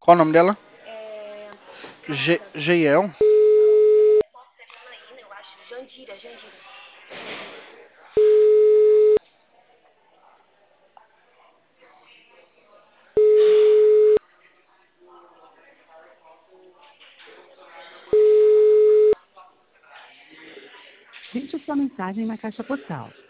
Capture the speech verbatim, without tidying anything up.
Qual o nome dela? É. Ge Caraca. Geiel? Posso ser Janaína, eu acho. Jandira, Jandira. Deixe sua mensagem na caixa postal.